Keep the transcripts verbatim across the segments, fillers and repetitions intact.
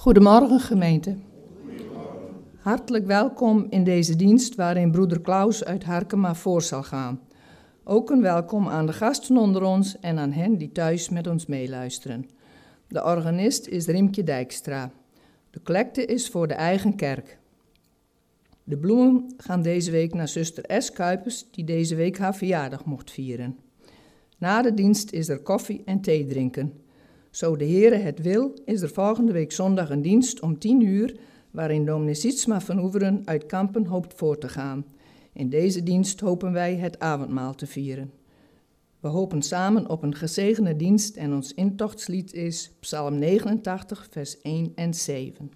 Goedemorgen gemeente. Hartelijk welkom in deze dienst waarin broeder Klaus uit Harkema voor zal gaan. Ook een welkom aan de gasten onder ons en aan hen die thuis met ons meeluisteren. De organist is Riemke Dijkstra. De collecte is voor de eigen kerk. De bloemen gaan deze week naar zuster S. Kuipers, die deze week haar verjaardag mocht vieren. Na de dienst is er koffie en thee drinken. Zo de Heere het wil, is er volgende week zondag een dienst om tien uur, waarin dominee Sietsma van Oeveren uit Kampen hoopt voor te gaan. In deze dienst hopen wij het avondmaal te vieren. We hopen samen op een gezegende dienst en ons intochtslied is Psalm negenentachtig, vers één en zeven.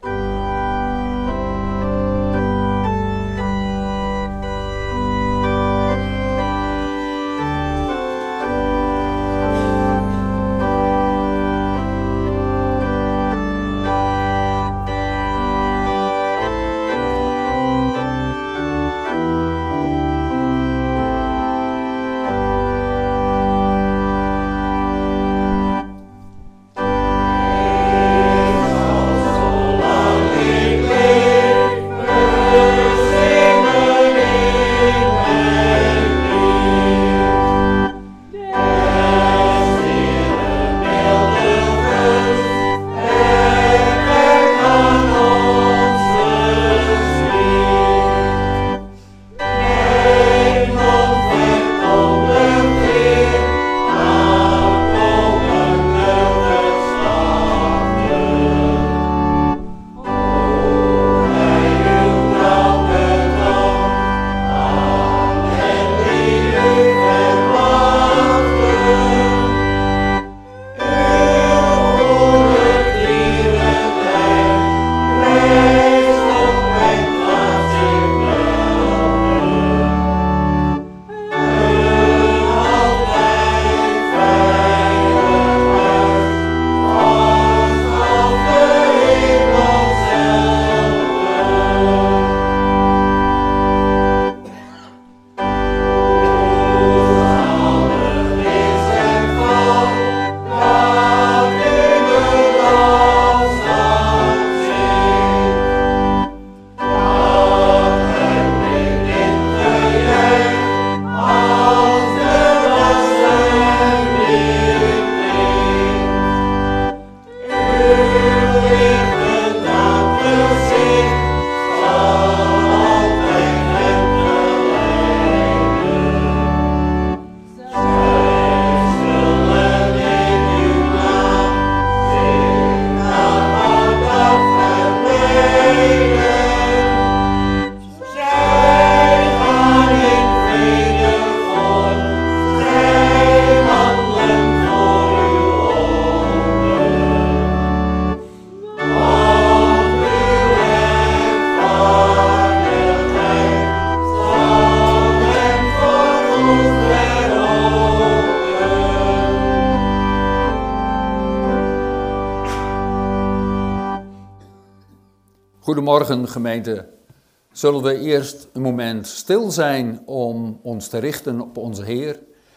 Goedemorgen gemeente. Zullen we eerst een moment stil zijn om ons te richten op onze Heer.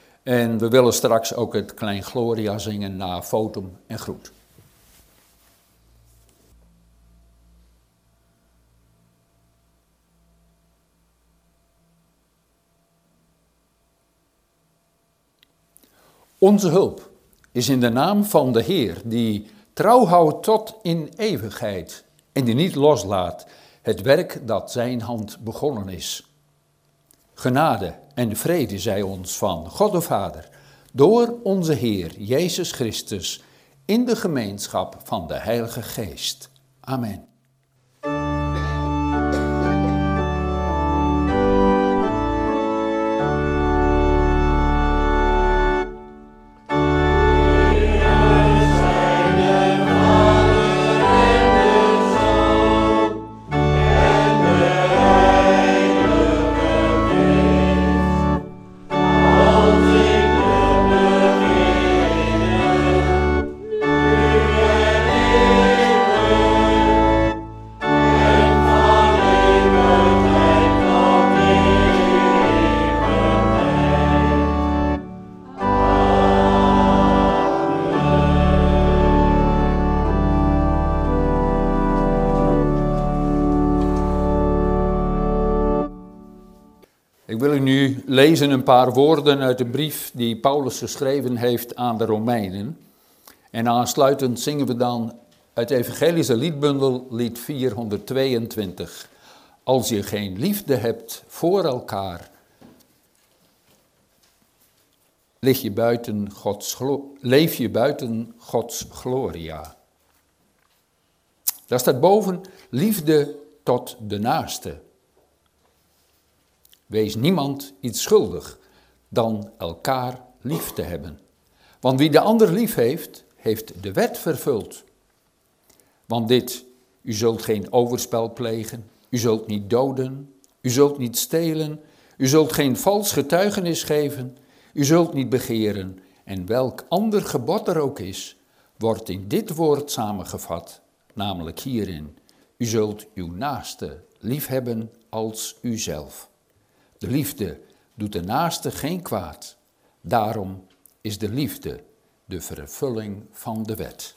En we willen straks ook het Klein Gloria zingen na Fotum en groet. Onze hulp is in de naam van de Heer, die trouw houdt tot in eeuwigheid en die niet loslaat het werk dat zijn hand begonnen is. Genade en vrede zij ons van God de Vader, door onze Heer Jezus Christus, in de gemeenschap van de Heilige Geest. Amen. wil u nu lezen een paar woorden uit de brief die Paulus geschreven heeft aan de Romeinen. En aansluitend zingen we dan uit de evangelische liedbundel, lied vierhonderdtweeëntwintig. Als je geen liefde hebt voor elkaar, lig je buiten Gods glo- leef je buiten Gods gloria. Daar staat boven, liefde tot de naaste. Wees niemand iets schuldig dan elkaar lief te hebben. Want wie de ander lief heeft, heeft de wet vervuld. Want dit, u zult geen overspel plegen, u zult niet doden, u zult niet stelen, u zult geen vals getuigenis geven, u zult niet begeren. En welk ander gebod er ook is, wordt in dit woord samengevat, namelijk hierin. U zult uw naaste liefhebben als uzelf. De liefde doet de naaste geen kwaad. Daarom is de liefde de vervulling van de wet.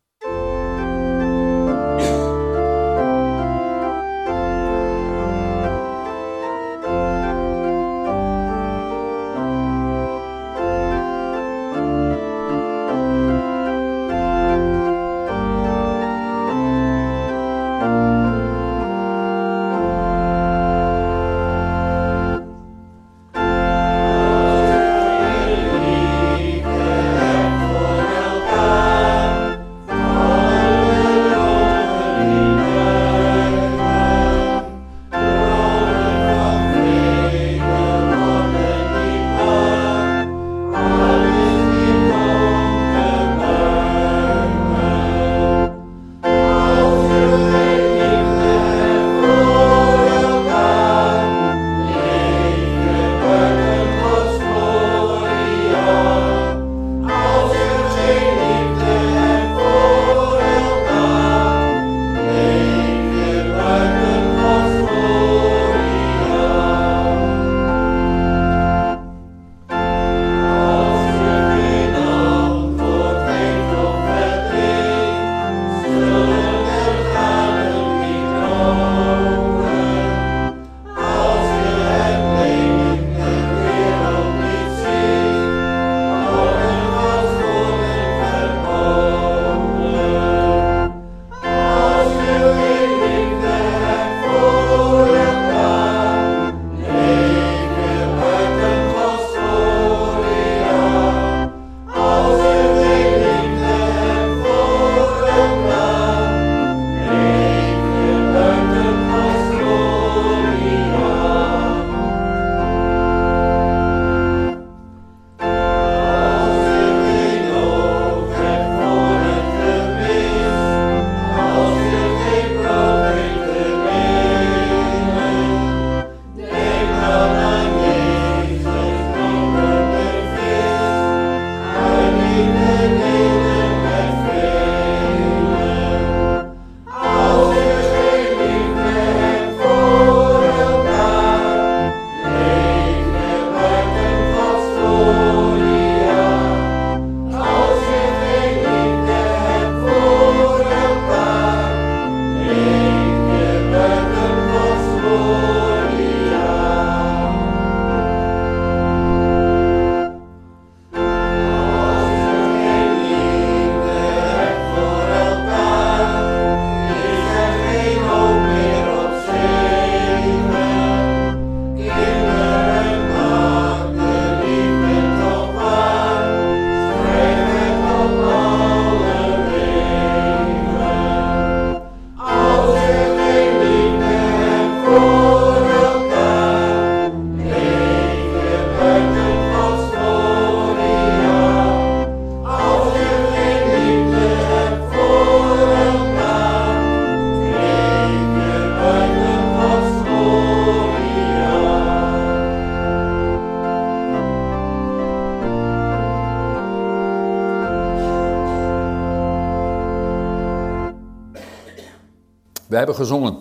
We hebben gezongen.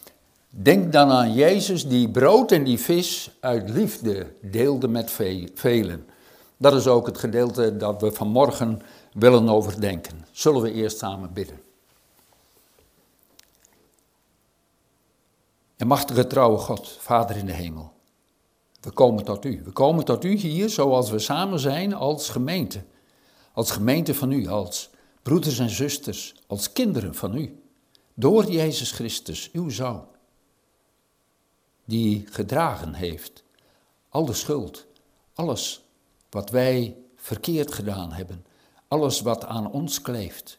Denk dan aan Jezus die brood en die vis uit liefde deelde met velen. Dat is ook het gedeelte dat we vanmorgen willen overdenken. Zullen we eerst samen bidden. En machtige trouwe God, Vader in de hemel. We komen tot u. We komen tot u hier zoals we samen zijn als gemeente. Als gemeente van u, als broeders en zusters, als kinderen van u. Door Jezus Christus, uw Zoon. Die gedragen heeft al de schuld, alles wat wij verkeerd gedaan hebben, alles wat aan ons kleeft.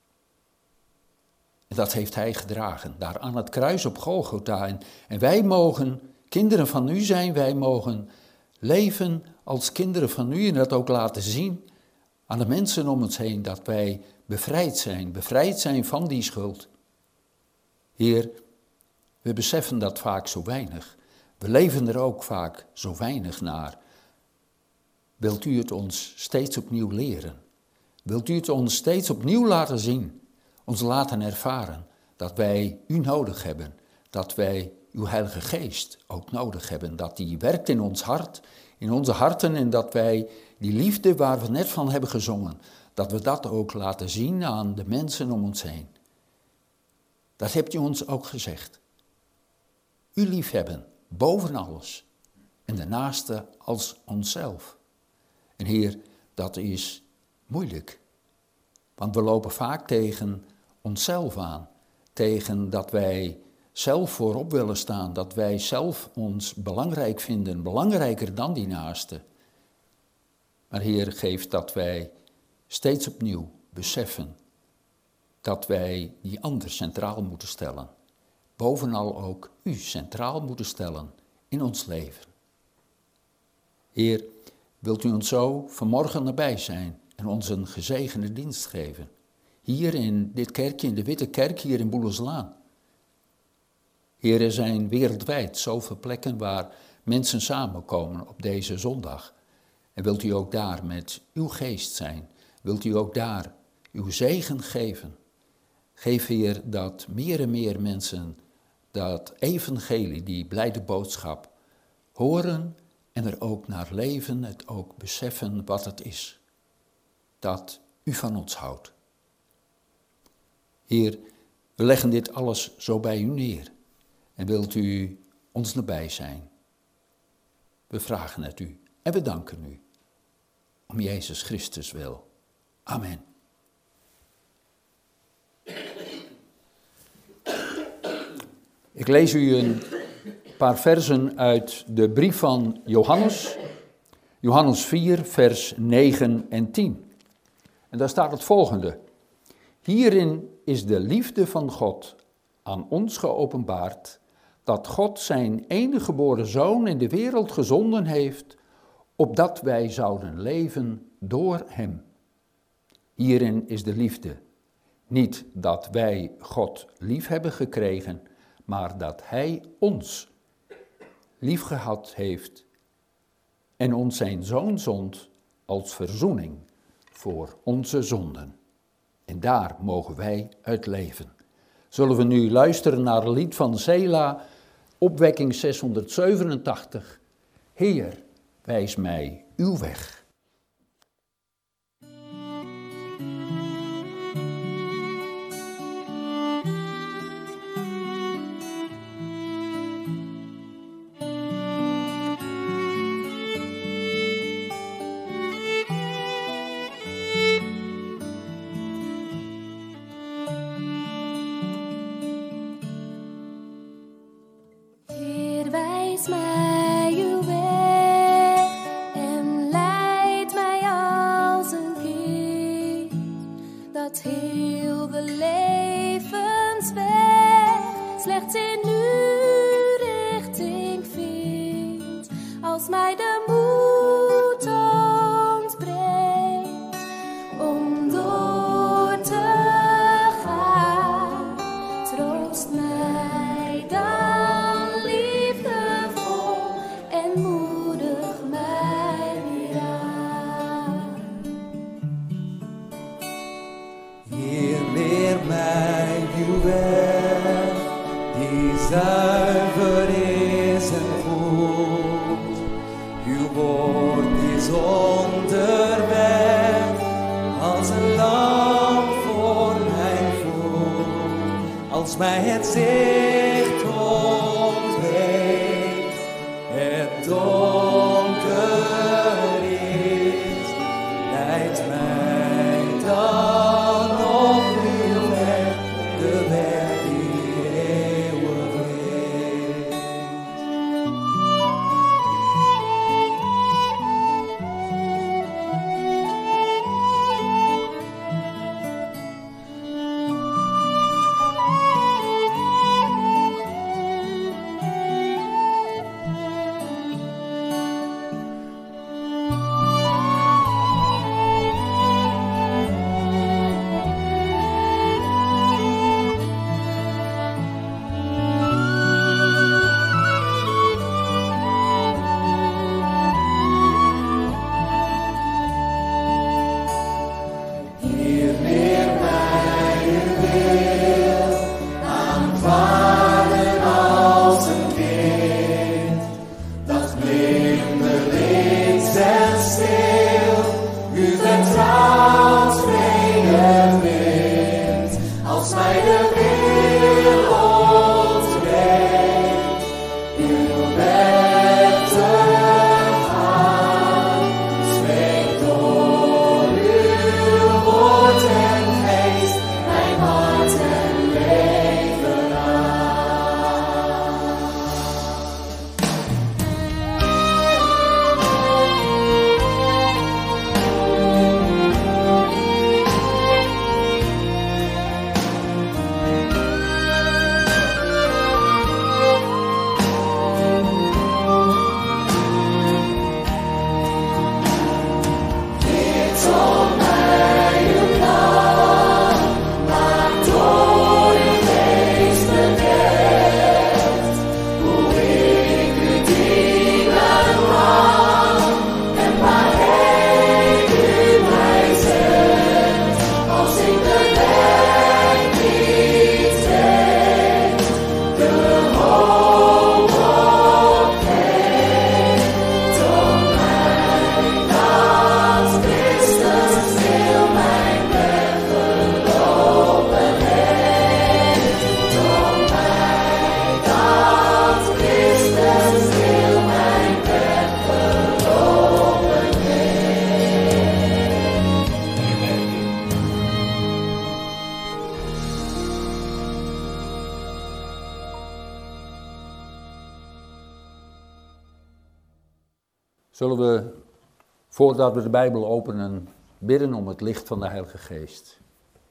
En dat heeft hij gedragen, daar aan het kruis op Golgotha. En, en wij mogen kinderen van u zijn, wij mogen leven als kinderen van u en dat ook laten zien aan de mensen om ons heen, dat wij bevrijd zijn, bevrijd zijn van die schuld. Heer, we beseffen dat vaak zo weinig. We leven er ook vaak zo weinig naar. Wilt u het ons steeds opnieuw leren? Wilt u het ons steeds opnieuw laten zien? Ons laten ervaren dat wij u nodig hebben. Dat wij uw Heilige Geest ook nodig hebben. Dat die werkt in ons hart, in onze harten. En dat wij die liefde waar we net van hebben gezongen, dat we dat ook laten zien aan de mensen om ons heen. Dat hebt u ons ook gezegd. U liefhebben, boven alles. En de naaste als onszelf. En Heer, dat is moeilijk. Want we lopen vaak tegen onszelf aan. Tegen dat wij zelf voorop willen staan. Dat wij zelf ons belangrijk vinden. Belangrijker dan die naaste. Maar Heer, geef dat wij steeds opnieuw beseffen dat wij die ander centraal moeten stellen. Bovenal ook u centraal moeten stellen in ons leven. Heer, wilt u ons zo vanmorgen nabij zijn en ons een gezegende dienst geven. Hier in dit kerkje, in de Witte Kerk, hier in Boelenslaan. Heer, er zijn wereldwijd zoveel plekken waar mensen samenkomen op deze zondag. En wilt u ook daar met uw geest zijn? Wilt u ook daar uw zegen geven? Geef, Heer, dat meer en meer mensen dat evangelie, die blijde boodschap, horen en er ook naar leven, het ook beseffen wat het is. Dat u van ons houdt. Heer, we leggen dit alles zo bij u neer en wilt u ons nabij zijn. We vragen het u en we danken u. Om Jezus Christus wil. Amen. Ik lees u een paar versen uit de brief van Johannes. Johannes vier, vers negen en tien. En daar staat het volgende. Hierin is de liefde van God aan ons geopenbaard, dat God zijn enige geboren Zoon in de wereld gezonden heeft, opdat wij zouden leven door hem. Hierin is de liefde. Niet dat wij God lief hebben gekregen, maar dat hij ons liefgehad heeft en ons zijn Zoon zond als verzoening voor onze zonden. En daar mogen wij uit leven. Zullen we nu luisteren naar een lied van Sela, opwekking zeshonderdzevenentachtig. Heer, wijs mij uw weg. Zuiver is en goed, uw woord is onderweg, als een lamp voor mijn voet, als mij het zicht ontbreekt, het door als mij de wereld breekt, uw weg te gaan. Spreek door uw woord en geest mijn hart en leven aan. Zullen we, voordat we de Bijbel openen, bidden om het licht van de Heilige Geest.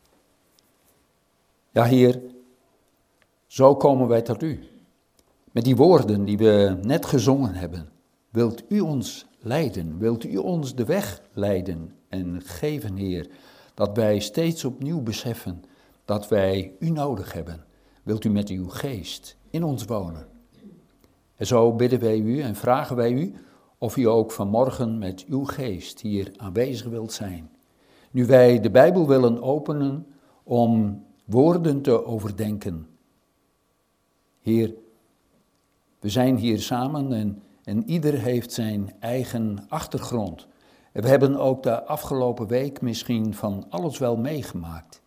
Ja, Heer, zo komen wij tot U. Met die woorden die we net gezongen hebben, wilt U ons leiden, wilt U ons de weg leiden en geven, Heer, dat wij steeds opnieuw beseffen dat wij U nodig hebben. Wilt U met Uw geest in ons wonen. En zo bidden wij U en vragen wij U of U ook vanmorgen met uw geest hier aanwezig wilt zijn. Nu wij de Bijbel willen openen om woorden te overdenken. Heer, we zijn hier samen en, en ieder heeft zijn eigen achtergrond. En we hebben ook de afgelopen week misschien van alles wel meegemaakt.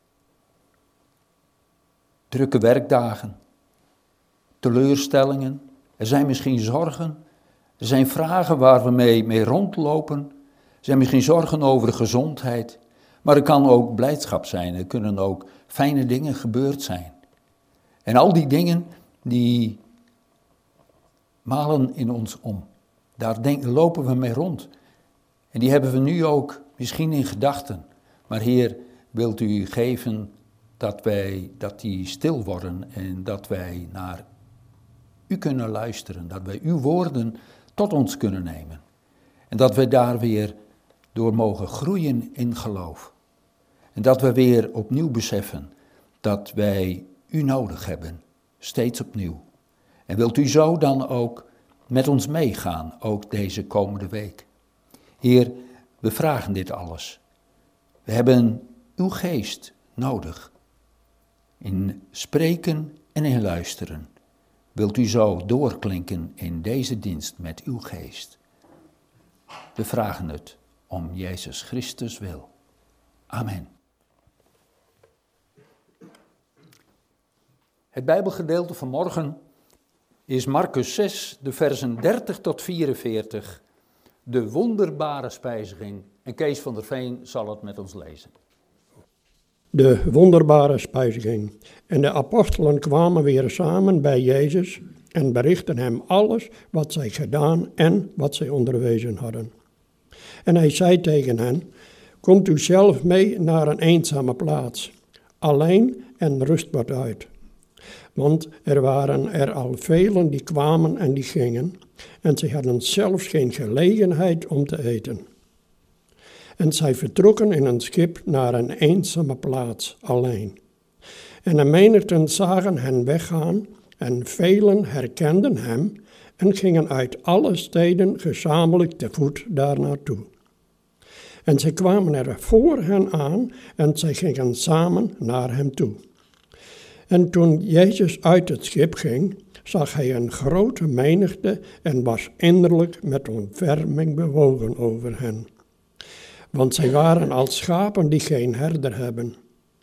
Drukke werkdagen, teleurstellingen, er zijn misschien zorgen. Er zijn vragen waar we mee, mee rondlopen. Er zijn misschien zorgen over de gezondheid. Maar er kan ook blijdschap zijn. Er kunnen ook fijne dingen gebeurd zijn. En al die dingen die malen in ons om. Daar denk, lopen we mee rond. En die hebben we nu ook misschien in gedachten. Maar Heer, wilt U geven dat wij dat die stil worden en dat wij naar U kunnen luisteren. Dat wij Uw woorden tot ons kunnen nemen. En dat we daar weer door mogen groeien in geloof. En dat we weer opnieuw beseffen dat wij U nodig hebben, steeds opnieuw. En wilt U zo dan ook met ons meegaan, ook deze komende week. Heer, we vragen dit alles. We hebben Uw geest nodig. In spreken en in luisteren. Wilt U zo doorklinken in deze dienst met uw geest? We vragen het om Jezus Christus wil. Amen. Het Bijbelgedeelte van morgen is Marcus zes, de versen dertig tot vierenveertig, de wonderbare spijziging. En Kees van der Veen zal het met ons lezen. De wonderbare spijziging. En de apostelen kwamen weer samen bij Jezus en berichtten hem alles wat zij gedaan en wat zij onderwezen hadden. En hij zei tegen hen, komt u zelf mee naar een eenzame plaats, alleen en rust wat uit. Want er waren er al velen die kwamen en die gingen, en zij hadden zelfs geen gelegenheid om te eten. En zij vertrokken in een schip naar een eenzame plaats, alleen. En de menigten zagen hen weggaan, en velen herkenden hem, en gingen uit alle steden gezamenlijk te voet daar naartoe. En zij kwamen er voor hen aan, en zij gingen samen naar hem toe. En toen Jezus uit het schip ging, zag hij een grote menigte en was innerlijk met ontferming bewogen over hen. Want zij waren als schapen die geen herder hebben.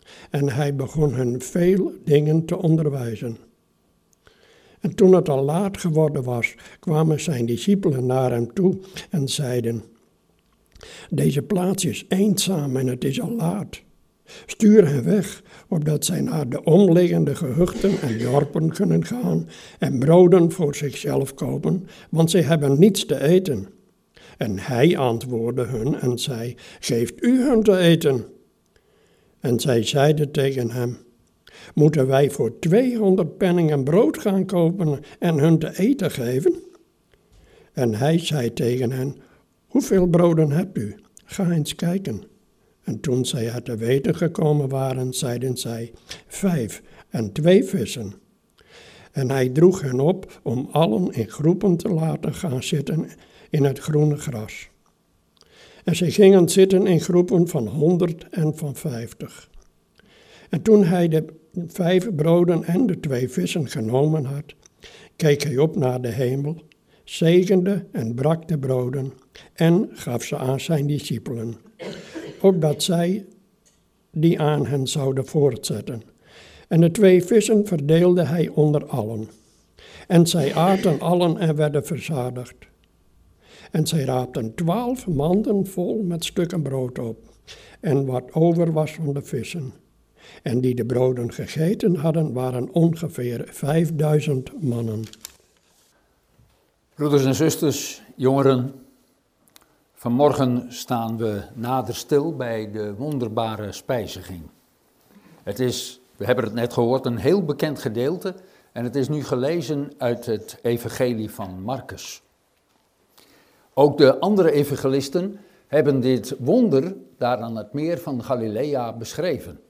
En hij begon hen veel dingen te onderwijzen. En toen het al laat geworden was, kwamen zijn discipelen naar hem toe en zeiden: Deze plaats is eenzaam en het is al laat. Stuur hen weg, opdat zij naar de omliggende gehuchten en dorpen kunnen gaan en broden voor zichzelf kopen, want zij hebben niets te eten. En hij antwoordde hun en zei: Geeft u hun te eten. En zij zeiden tegen hem: Moeten wij voor tweehonderd penningen brood gaan kopen en hun te eten geven? En hij zei tegen hen: Hoeveel broden hebt u? Ga eens kijken. En toen zij het te weten gekomen waren, zeiden zij: Vijf en twee vissen. En hij droeg hen op om allen in groepen te laten gaan zitten in het groene gras. En zij gingen zitten in groepen van honderd en van vijftig. En toen hij de vijf broden en de twee vissen genomen had, keek hij op naar de hemel, zegende en brak de broden en gaf ze aan zijn discipelen, opdat zij die aan hen zouden voortzetten. En de twee vissen verdeelde hij onder allen. En zij aten allen en werden verzadigd. En zij raapten twaalf manden vol met stukken brood op, en wat over was van de vissen. En die de broden gegeten hadden, waren ongeveer vijfduizend mannen. Broeders en zusters, jongeren, vanmorgen staan we nader stil bij de wonderbare spijziging. Het is, we hebben het net gehoord, een heel bekend gedeelte en het is nu gelezen uit het evangelie van Marcus. Ook de andere evangelisten hebben dit wonder daar aan het meer van Galilea beschreven.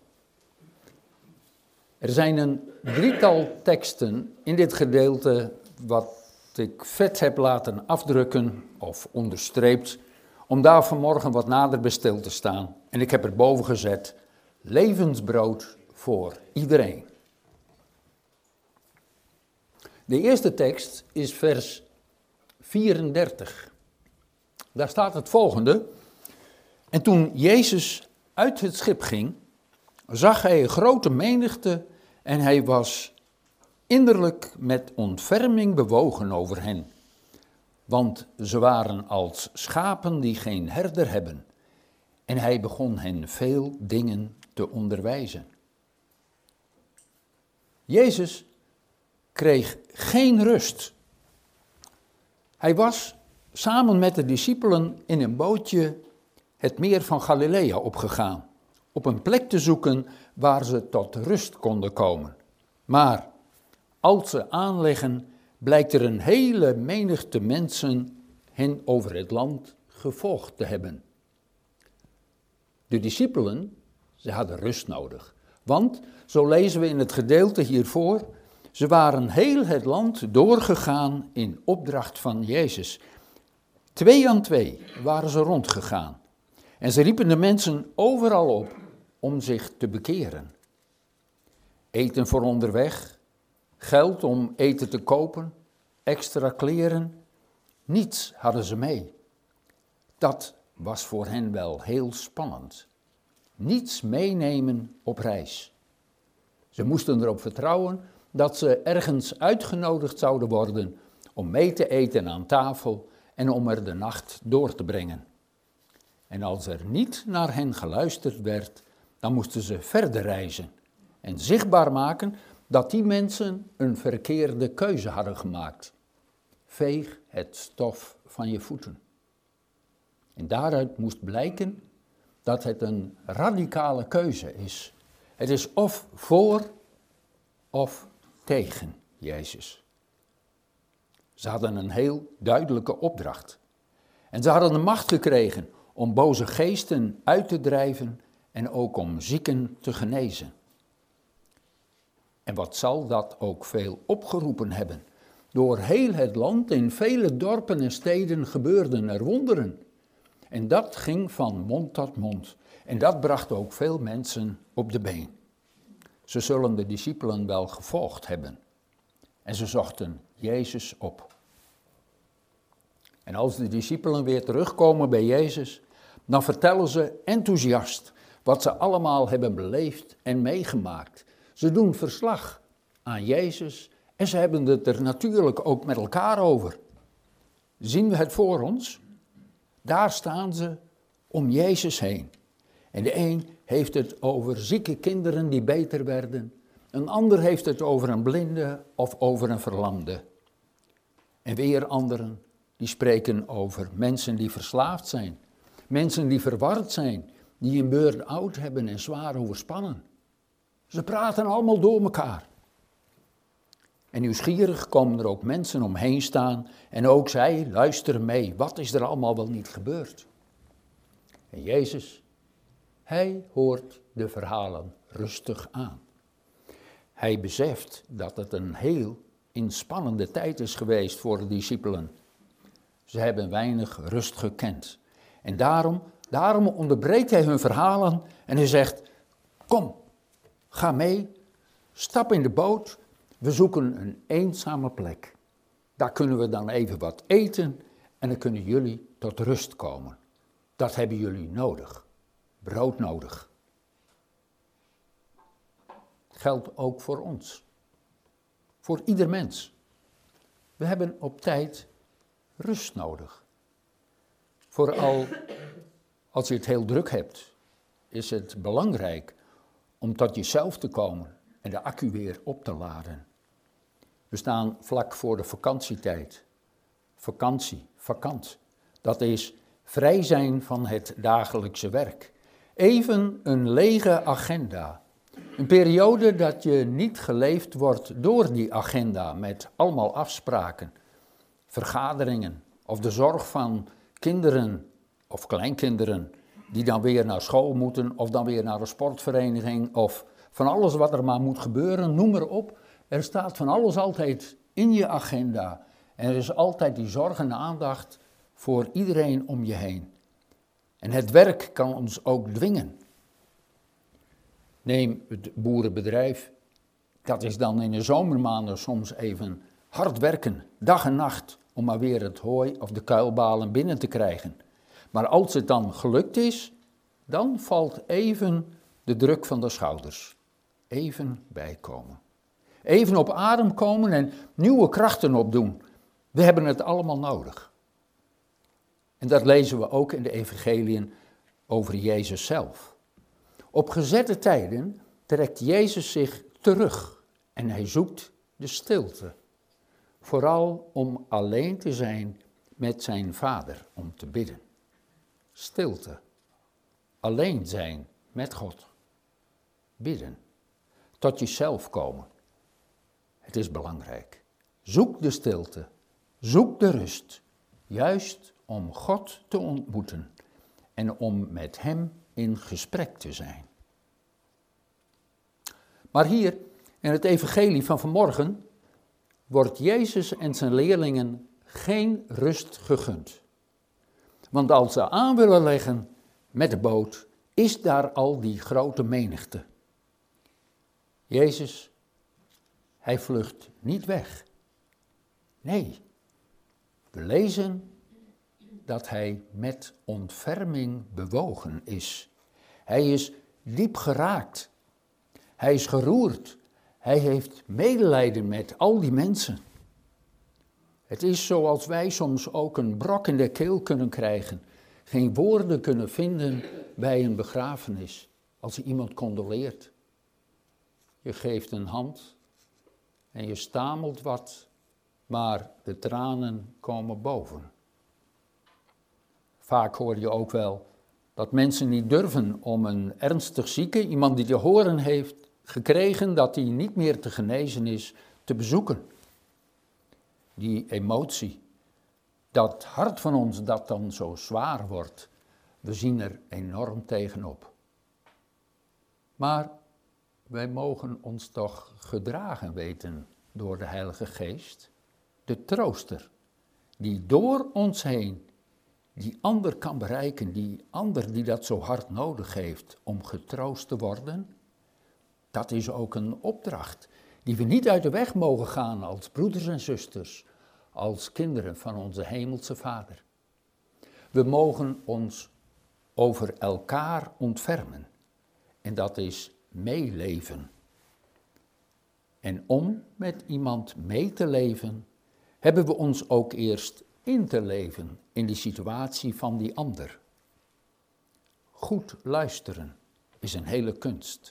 Er zijn een drietal teksten in dit gedeelte wat ik vet heb laten afdrukken of onderstreept, om daar vanmorgen wat nader bij stil te staan. En ik heb er boven gezet: levensbrood voor iedereen. De eerste tekst is vers vierendertig. Daar staat het volgende: En toen Jezus uit het schip ging, zag hij een grote menigte en hij was innerlijk met ontferming bewogen over hen. Want ze waren als schapen die geen herder hebben. En hij begon hen veel dingen te onderwijzen. Jezus kreeg geen rust. Hij was samen met de discipelen in een bootje het meer van Galilea opgegaan, op een plek te zoeken waar ze tot rust konden komen. Maar als ze aanleggen, blijkt er een hele menigte mensen hen over het land gevolgd te hebben. De discipelen, ze hadden rust nodig. Want, zo lezen we in het gedeelte hiervoor, ze waren heel het land doorgegaan in opdracht van Jezus. Twee aan twee waren ze rondgegaan. En ze riepen de mensen overal op om zich te bekeren. Eten voor onderweg, geld om eten te kopen, extra kleren, niets hadden ze mee. Dat was voor hen wel heel spannend. Niets meenemen op reis. Ze moesten erop vertrouwen dat ze ergens uitgenodigd zouden worden om mee te eten aan tafel en om er de nacht door te brengen. En als er niet naar hen geluisterd werd, dan moesten ze verder reizen en zichtbaar maken dat die mensen een verkeerde keuze hadden gemaakt. Veeg het stof van je voeten. En daaruit moest blijken dat het een radicale keuze is. Het is of voor of tegen Jezus. Ze hadden een heel duidelijke opdracht. En ze hadden de macht gekregen om boze geesten uit te drijven en ook om zieken te genezen. En wat zal dat ook veel opgeroepen hebben. Door heel het land, in vele dorpen en steden gebeurden er wonderen. En dat ging van mond tot mond. En dat bracht ook veel mensen op de been. Ze zullen de discipelen wel gevolgd hebben. En ze zochten Jezus op. En als de discipelen weer terugkomen bij Jezus, dan vertellen ze enthousiast wat ze allemaal hebben beleefd en meegemaakt. Ze doen verslag aan Jezus en ze hebben het er natuurlijk ook met elkaar over. Zien we het voor ons? Daar staan ze om Jezus heen. En de een heeft het over zieke kinderen die beter werden. Een ander heeft het over een blinde of over een verlamde. En weer anderen die spreken over mensen die verslaafd zijn. Mensen die verward zijn, die een burn-out hebben en zwaar overspannen. Ze praten allemaal door elkaar. En nieuwsgierig komen er ook mensen omheen staan en ook zij luisteren mee. Wat is er allemaal wel niet gebeurd? En Jezus, hij hoort de verhalen rustig aan. Hij beseft dat het een heel inspannende tijd is geweest voor de discipelen. Ze hebben weinig rust gekend. En daarom, daarom onderbreekt hij hun verhalen en hij zegt, kom, ga mee, stap in de boot, we zoeken een eenzame plek. Daar kunnen we dan even wat eten en dan kunnen jullie tot rust komen. Dat hebben jullie nodig, brood nodig. Geldt ook voor ons, voor ieder mens. We hebben op tijd rust nodig. Vooral als je het heel druk hebt, is het belangrijk om tot jezelf te komen en de accu weer op te laden. We staan vlak voor de vakantietijd. Vakantie, vakant. Dat is vrij zijn van het dagelijkse werk. Even een lege agenda. Een periode dat je niet geleefd wordt door die agenda met allemaal afspraken, vergaderingen of de zorg van kinderen of kleinkinderen die dan weer naar school moeten of dan weer naar een sportvereniging of van alles wat er maar moet gebeuren, noem maar op. Er staat van alles altijd in je agenda en er is altijd die zorg en aandacht voor iedereen om je heen. En het werk kan ons ook dwingen. Neem het boerenbedrijf, dat is dan in de zomermaanden soms even hard werken, dag en nacht, om maar weer het hooi of de kuilbalen binnen te krijgen. Maar als het dan gelukt is, dan valt even de druk van de schouders. Even bijkomen. Even op adem komen en nieuwe krachten opdoen. We hebben het allemaal nodig. En dat lezen we ook in de evangeliën over Jezus zelf. Op gezette tijden trekt Jezus zich terug en hij zoekt de stilte. Vooral om alleen te zijn met zijn Vader, om te bidden. Stilte. Alleen zijn met God. Bidden. Tot jezelf komen. Het is belangrijk. Zoek de stilte. Zoek de rust. Juist om God te ontmoeten en om met hem in gesprek te zijn. Maar hier in het evangelie van vanmorgen wordt Jezus en zijn leerlingen geen rust gegund. Want als ze aan willen leggen met de boot, is daar al die grote menigte. Jezus, hij vlucht niet weg. Nee, we lezen dat hij met ontferming bewogen is. Hij is diep geraakt. Hij is geroerd. Hij heeft medelijden met al die mensen. Het is zoals wij soms ook een brok in de keel kunnen krijgen. Geen woorden kunnen vinden bij een begrafenis. Als je iemand condoleert. Je geeft een hand en je stamelt wat, maar de tranen komen boven. Vaak hoor je ook wel dat mensen niet durven om een ernstig zieke, iemand die te horen heeft gekregen dat hij niet meer te genezen is, te bezoeken. Die emotie, dat hart van ons dat dan zo zwaar wordt, we zien er enorm tegenop. Maar wij mogen ons toch gedragen weten door de Heilige Geest, de trooster, die door ons heen die ander kan bereiken, die ander die dat zo hard nodig heeft om getroost te worden. Dat is ook een opdracht die we niet uit de weg mogen gaan als broeders en zusters, als kinderen van onze hemelse Vader. We mogen ons over elkaar ontfermen. En dat is meeleven. En om met iemand mee te leven, hebben we ons ook eerst in te leven in de situatie van die ander. Goed luisteren is een hele kunst.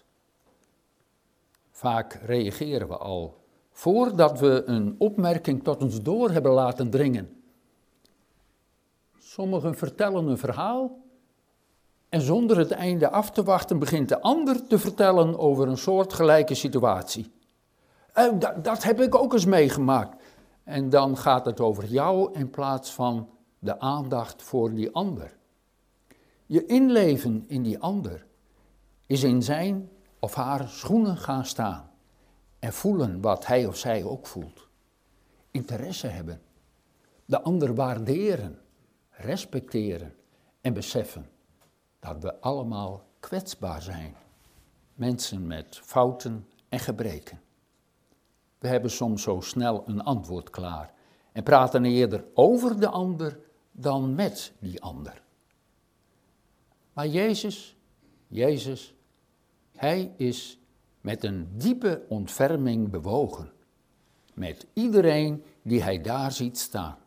Vaak reageren we al voordat we een opmerking tot ons door hebben laten dringen. Sommigen vertellen een verhaal en zonder het einde af te wachten begint de ander te vertellen over een soortgelijke situatie. En dat, dat heb ik ook eens meegemaakt. En dan gaat het over jou in plaats van de aandacht voor die ander. Je inleven in die ander is in zijn of haar schoenen gaan staan en voelen wat hij of zij ook voelt. Interesse hebben, de ander waarderen, respecteren en beseffen dat we allemaal kwetsbaar zijn. Mensen met fouten en gebreken. We hebben soms zo snel een antwoord klaar en praten eerder over de ander dan met die ander. Maar Jezus, Jezus, Hij is met een diepe ontferming bewogen, met iedereen die Hij daar ziet staan.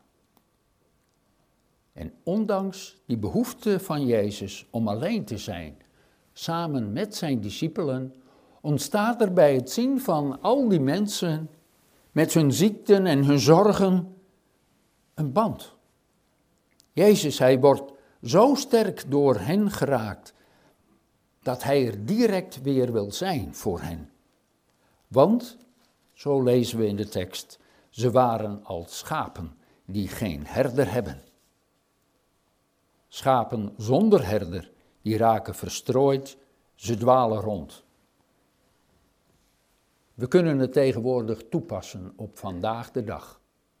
En ondanks die behoefte van Jezus om alleen te zijn, samen met zijn discipelen, ontstaat er bij het zien van al die mensen met hun ziekten en hun zorgen een band. Jezus, hij wordt zo sterk door hen geraakt dat hij er direct weer wil zijn voor hen. Want, zo lezen we in de tekst, ze waren als schapen die geen herder hebben. Schapen zonder herder, die raken verstrooid, ze dwalen rond. We kunnen het tegenwoordig toepassen op vandaag de dag.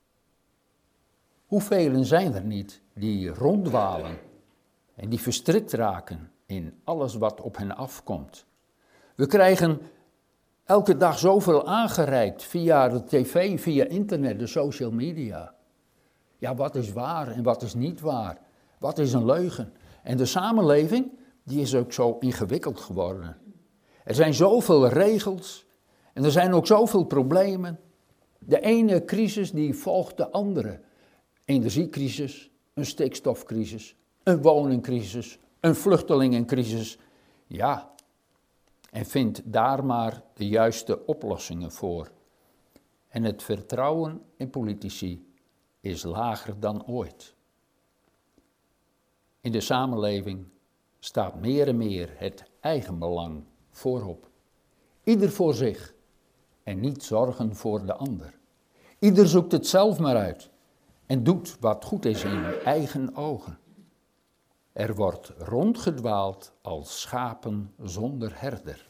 Hoeveel zijn er niet die ronddwalen en die verstrikt raken in alles wat op hen afkomt? We krijgen elke dag zoveel aangereikt via de tv, via internet, de social media. Ja, wat is waar en wat is niet waar? Wat is een leugen? En de samenleving, die is ook zo ingewikkeld geworden. Er zijn zoveel regels en er zijn ook zoveel problemen. De ene crisis die volgt de andere. Energiecrisis, een stikstofcrisis, een woningcrisis, een vluchtelingencrisis. Ja, en vind daar maar de juiste oplossingen voor. En het vertrouwen in politici is lager dan ooit. In de samenleving staat meer en meer het eigenbelang voorop. Ieder voor zich en niet zorgen voor de ander. Ieder zoekt het zelf maar uit en doet wat goed is in eigen ogen. Er wordt rondgedwaald als schapen zonder herder.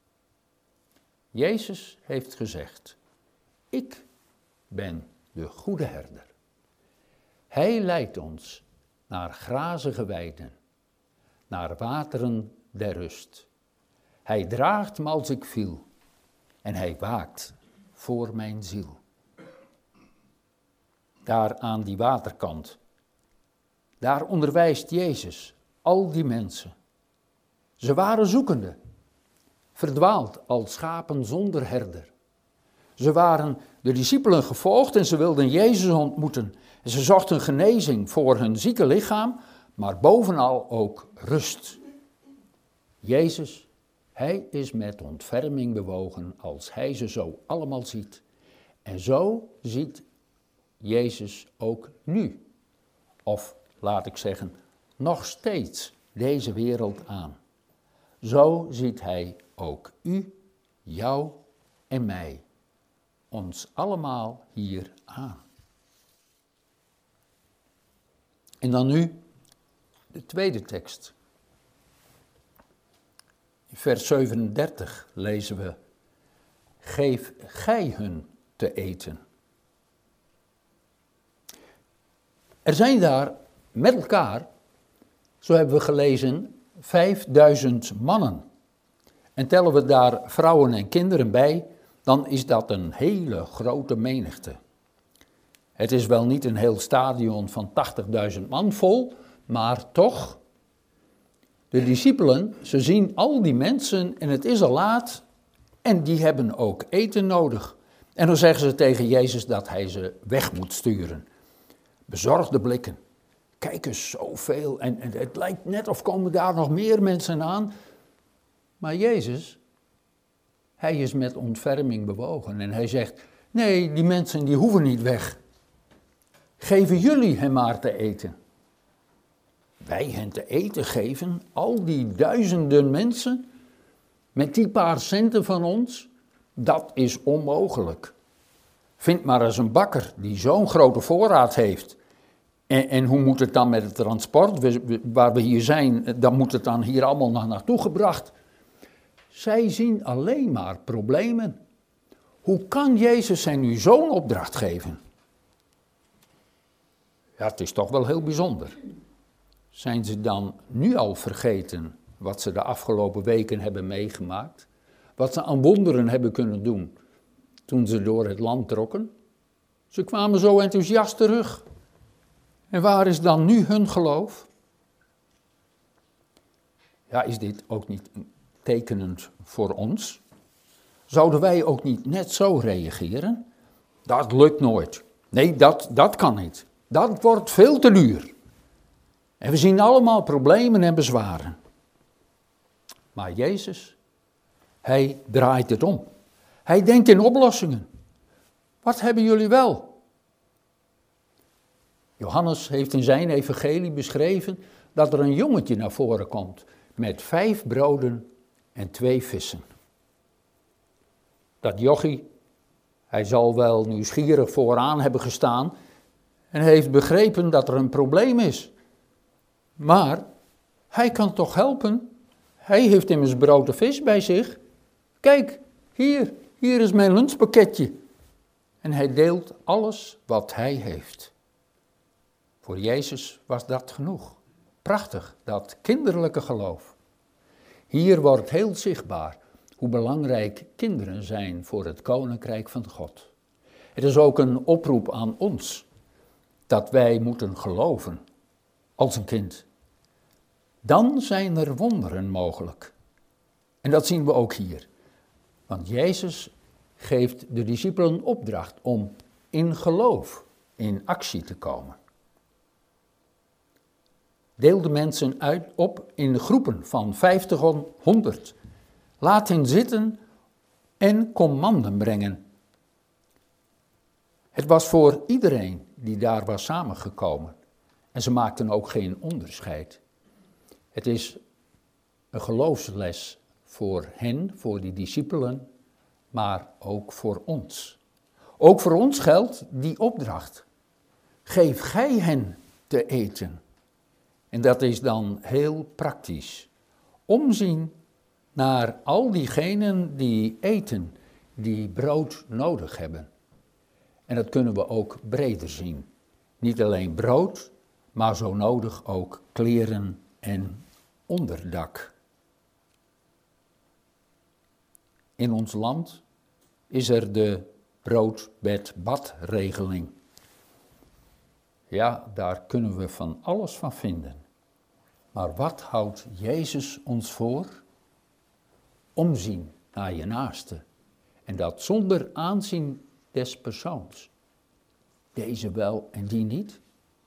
Jezus heeft gezegd, ik ben de goede herder. Hij leidt ons naar grazige weiden, naar wateren der rust. Hij draagt me als ik viel en hij waakt voor mijn ziel. Daar aan die waterkant, daar onderwijst Jezus al die mensen. Ze waren zoekende, verdwaald als schapen zonder herder. Ze waren de discipelen gevolgd en ze wilden Jezus ontmoeten. En ze zochten genezing voor hun zieke lichaam, maar bovenal ook rust. Jezus, hij is met ontferming bewogen als hij ze zo allemaal ziet. En zo ziet Jezus ook nu, of laat ik zeggen, nog steeds deze wereld aan. Zo ziet hij ook u, jou en mij, ons allemaal hier aan. En dan nu de tweede tekst. In vers zevenendertig lezen we, geef gij hun te eten. Er zijn daar met elkaar, zo hebben we gelezen, vijfduizend mannen. En tellen we daar vrouwen en kinderen bij, dan is dat een hele grote menigte. Het is wel niet een heel stadion van tachtigduizend man vol, maar toch. De discipelen, ze zien al die mensen en het is al laat en die hebben ook eten nodig. En dan zeggen ze tegen Jezus dat hij ze weg moet sturen. Bezorgde blikken. Kijk eens, zoveel. En, en het lijkt net of komen daar nog meer mensen aan. Maar Jezus, hij is met ontferming bewogen. En hij zegt, nee, die mensen die hoeven niet weg. Geven jullie hem maar te eten. Wij hen te eten geven, al die duizenden mensen, met die paar centen van ons, dat is onmogelijk. Vind maar eens een bakker die zo'n grote voorraad heeft. En, en hoe moet het dan met het transport, we, we, waar we hier zijn, dan moet het dan hier allemaal nog naartoe gebracht. Zij zien alleen maar problemen. Hoe kan Jezus hen nu zo'n opdracht geven? Ja, het is toch wel heel bijzonder. Zijn ze dan nu al vergeten wat ze de afgelopen weken hebben meegemaakt? Wat ze aan wonderen hebben kunnen doen toen ze door het land trokken? Ze kwamen zo enthousiast terug. En waar is dan nu hun geloof? Ja, is dit ook niet tekenend voor ons? Zouden wij ook niet net zo reageren? Dat lukt nooit. Nee, dat, dat kan niet. Dat wordt veel te duur. En we zien allemaal problemen en bezwaren. Maar Jezus, hij draait het om. Hij denkt in oplossingen. Wat hebben jullie wel? Johannes heeft in zijn evangelie beschreven dat er een jongetje naar voren komt met vijf broden en twee vissen. Dat jochie, hij zal wel nieuwsgierig vooraan hebben gestaan en heeft begrepen dat er een probleem is. Maar hij kan toch helpen? Hij heeft immers brood en vis bij zich. Kijk, hier, hier is mijn lunchpakketje. En hij deelt alles wat hij heeft. Voor Jezus was dat genoeg. Prachtig, dat kinderlijke geloof. Hier wordt heel zichtbaar hoe belangrijk kinderen zijn voor het koninkrijk van God. Het is ook een oproep aan ons, dat wij moeten geloven als een kind. Dan zijn er wonderen mogelijk. En dat zien we ook hier. Want Jezus geeft de discipelen opdracht om in geloof in actie te komen. Deel de mensen uit op in groepen van vijftig of honderd. Laat hen zitten en commanden brengen. Het was voor iedereen die daar was samengekomen. En ze maakten ook geen onderscheid. Het is een geloofsles voor hen, voor die discipelen, maar ook voor ons. Ook voor ons geldt die opdracht. Geef gij hen te eten. En dat is dan heel praktisch. Omzien naar al diegenen die eten, die brood nodig hebben. En dat kunnen we ook breder zien. Niet alleen brood, maar zo nodig ook kleren en onderdak. In ons land is er de brood-bed-bad-regeling. Ja, daar kunnen we van alles van vinden. Maar wat houdt Jezus ons voor? Omzien naar je naaste. En dat zonder aanzien des persoons. Deze wel en die niet.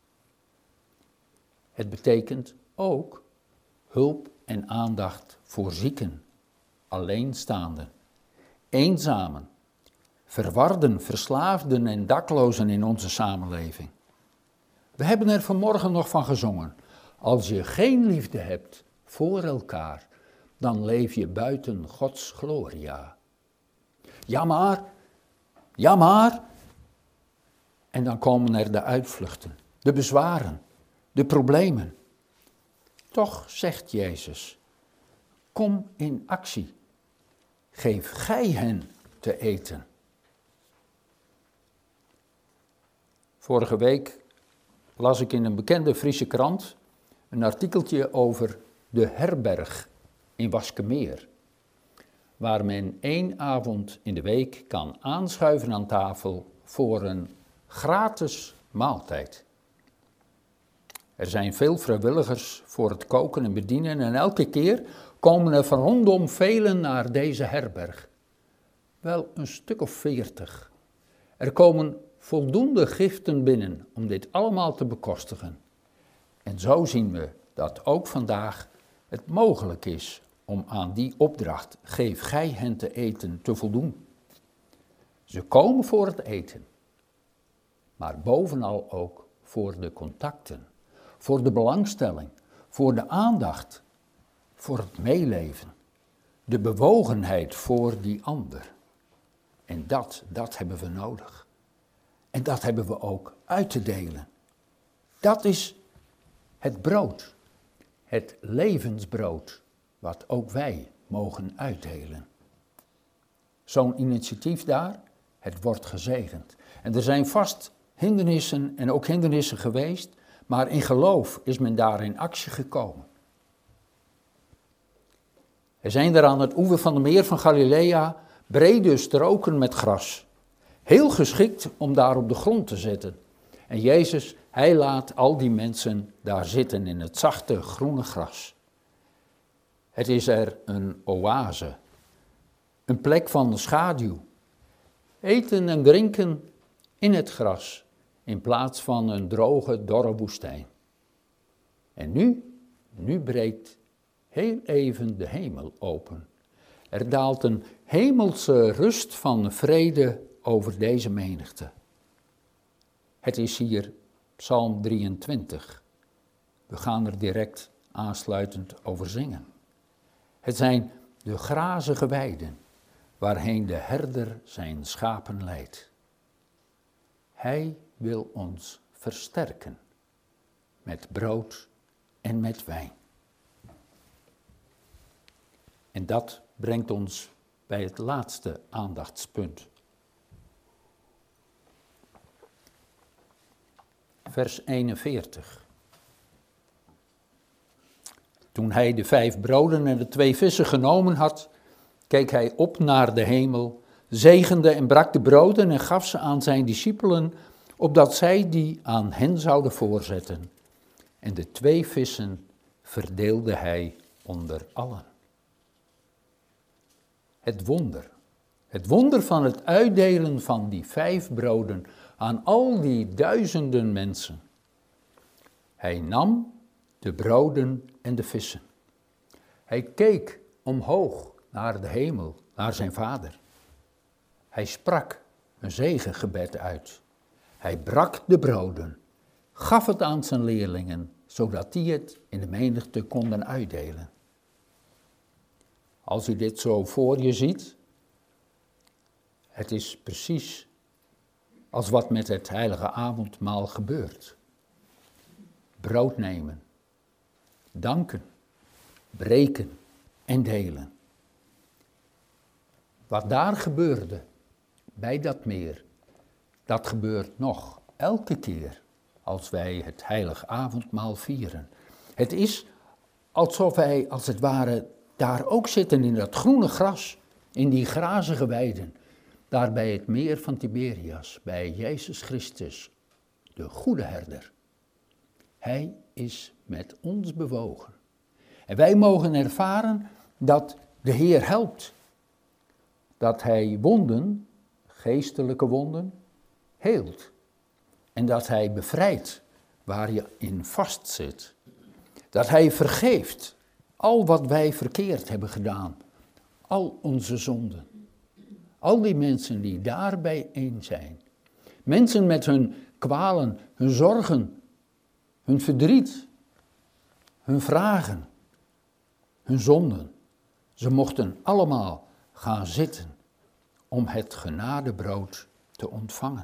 Het betekent ook hulp en aandacht voor zieken, alleenstaanden, eenzamen, verwarden, verslaafden en daklozen in onze samenleving. We hebben er vanmorgen nog van gezongen. Als je geen liefde hebt voor elkaar, dan leef je buiten Gods gloria. Ja maar, ja maar. En dan komen er de uitvluchten, de bezwaren, de problemen. Toch zegt Jezus, kom in actie. Geef gij hen te eten. Vorige week las ik in een bekende Friese krant een artikeltje over de herberg in Waskemeer, waar men één avond in de week kan aanschuiven aan tafel voor een gratis maaltijd. Er zijn veel vrijwilligers voor het koken en bedienen en elke keer komen er van rondom velen naar deze herberg. Wel een stuk of veertig. Er komen voldoende giften binnen om dit allemaal te bekostigen. En zo zien we dat ook vandaag het mogelijk is om aan die opdracht, geef gij hen te eten, te voldoen. Ze komen voor het eten, maar bovenal ook voor de contacten, voor de belangstelling, voor de aandacht, voor het meeleven, de bewogenheid voor die ander. En dat, dat hebben we nodig. En dat hebben we ook uit te delen. Dat is het brood, het levensbrood, wat ook wij mogen uitdelen. Zo'n initiatief daar, het wordt gezegend. En er zijn vast hindernissen en ook hindernissen geweest, maar in geloof is men daar in actie gekomen. Er zijn er aan het oever van de meer van Galilea brede stroken met gras. Heel geschikt om daar op de grond te zitten. En Jezus, hij laat al die mensen daar zitten in het zachte groene gras. Het is er een oase, een plek van schaduw. Eten en drinken in het gras, in plaats van een droge, dorre woestijn. En nu, nu breekt heel even de hemel open. Er daalt een hemelse rust van vrede over deze menigte. Het is hier Psalm drieëntwintig. We gaan er direct aansluitend over zingen. Het zijn de grazige weiden waarheen de herder zijn schapen leidt. Hij wil ons versterken met brood en met wijn. En dat brengt ons bij het laatste aandachtspunt. Vers eenenveertig. Toen hij de vijf broden en de twee vissen genomen had, keek hij op naar de hemel, zegende en brak de broden en gaf ze aan zijn discipelen, opdat zij die aan hen zouden voorzetten. En de twee vissen verdeelde hij onder allen. Het wonder, het wonder van het uitdelen van die vijf broden aan al die duizenden mensen. Hij nam de broden en de vissen. Hij keek omhoog naar de hemel, naar zijn vader. Hij sprak een zegengebed uit. Hij brak de broden, gaf het aan zijn leerlingen, zodat die het in de menigte konden uitdelen. Als u dit zo voor je ziet, het is precies als wat met het heilige avondmaal gebeurt. Brood nemen, danken, breken en delen. Wat daar gebeurde, bij dat meer, dat gebeurt nog elke keer als wij het heilige avondmaal vieren. Het is alsof wij, als het ware, daar ook zitten in dat groene gras, in die grazige weiden, daar bij het meer van Tiberias, bij Jezus Christus, de goede herder. Hij is met ons bewogen. En wij mogen ervaren dat de Heer helpt. Dat Hij wonden, geestelijke wonden, heelt. En dat Hij bevrijdt waar je in vastzit. Dat Hij vergeeft al wat wij verkeerd hebben gedaan. Al onze zonden. Al die mensen die daar bijeen zijn. Mensen met hun kwalen, hun zorgen, hun verdriet, hun vragen, hun zonden. Ze mochten allemaal gaan zitten om het genadebrood te ontvangen.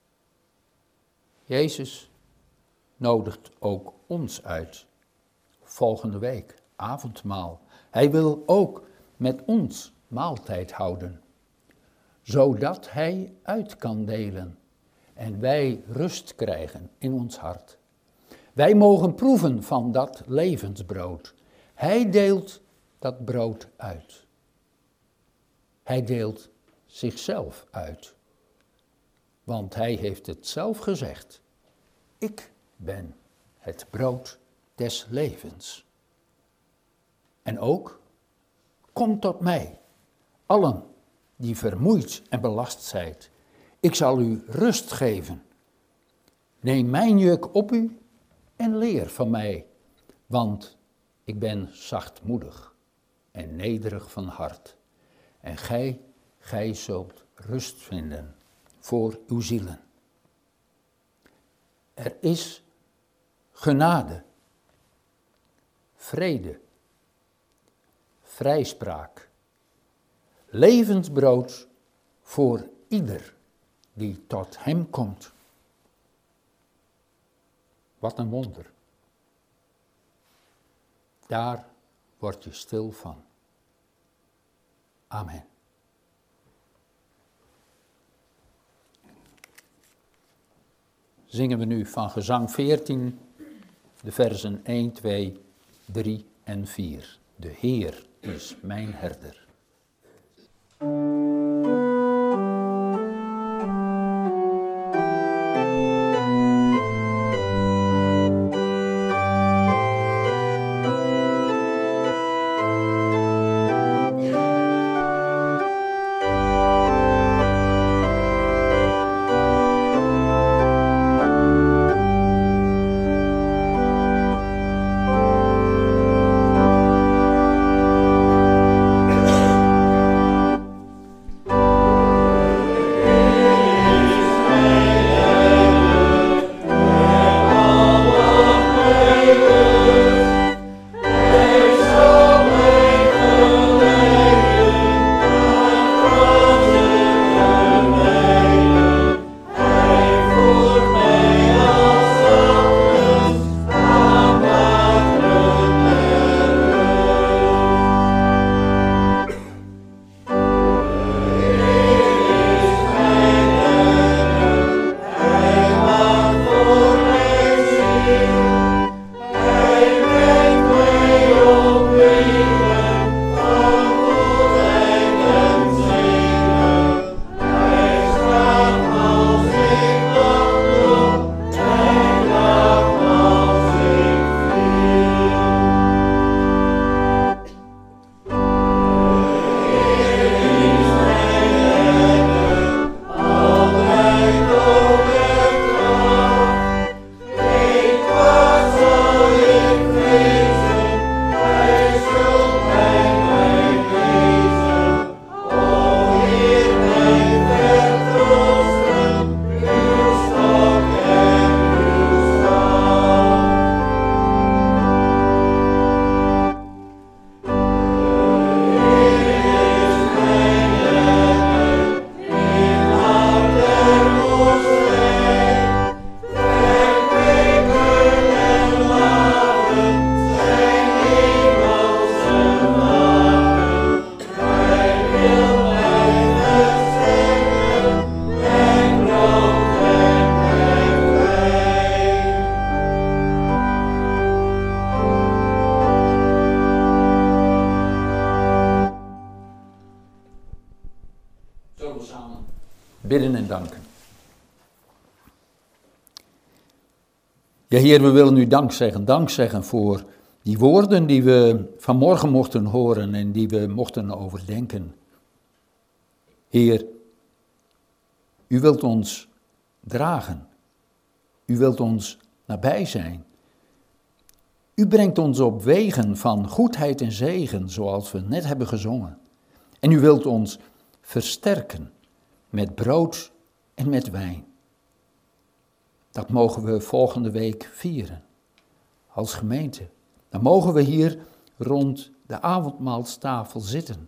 Jezus nodigt ook ons uit. Volgende week, avondmaal. Hij wil ook met ons maaltijd houden. Zodat hij uit kan delen en wij rust krijgen in ons hart. Wij mogen proeven van dat levensbrood. Hij deelt dat brood uit. Hij deelt zichzelf uit. Want hij heeft het zelf gezegd. Ik ben het brood des levens. En ook, kom tot mij, allen die vermoeid en belast zijt. Ik zal u rust geven. Neem mijn juk op u en leer van mij, want ik ben zachtmoedig en nederig van hart. En gij, gij zult rust vinden voor uw zielen. Er is genade, vrede, vrijspraak, levensbrood voor ieder die tot hem komt. Wat een wonder. Daar word je stil van. Amen. Zingen we nu van gezang veertien, de versen één, twee, drie en vier. De Heer is mijn herder. Bidden en danken. Ja, Heer, we willen u dank zeggen, dank zeggen voor die woorden die we vanmorgen mochten horen en die we mochten overdenken. Heer, u wilt ons dragen. U wilt ons nabij zijn. U brengt ons op wegen van goedheid en zegen, zoals we net hebben gezongen. En u wilt ons versterken met brood en met wijn. Dat mogen we volgende week vieren als gemeente. Dan mogen we hier rond de avondmaalstafel zitten.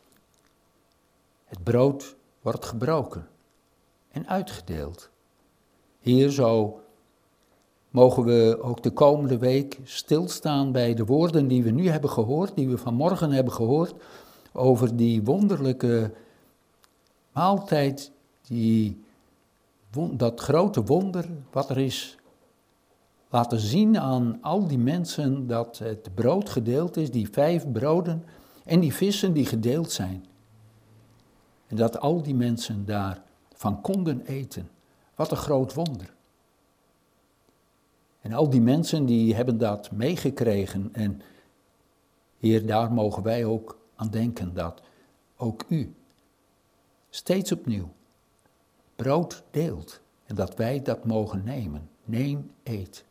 Het brood wordt gebroken en uitgedeeld. Hier zo mogen we ook de komende week stilstaan bij de woorden die we nu hebben gehoord, die we vanmorgen hebben gehoord, over die wonderlijke maaltijd, die, dat grote wonder wat er is. Laten zien aan al die mensen dat het brood gedeeld is, die vijf broden en die vissen die gedeeld zijn. En dat al die mensen daarvan konden eten. Wat een groot wonder. En al die mensen die hebben dat meegekregen. En Heer, daar mogen wij ook aan denken dat ook u steeds opnieuw brood deelt. En dat wij dat mogen nemen. Neem, eet.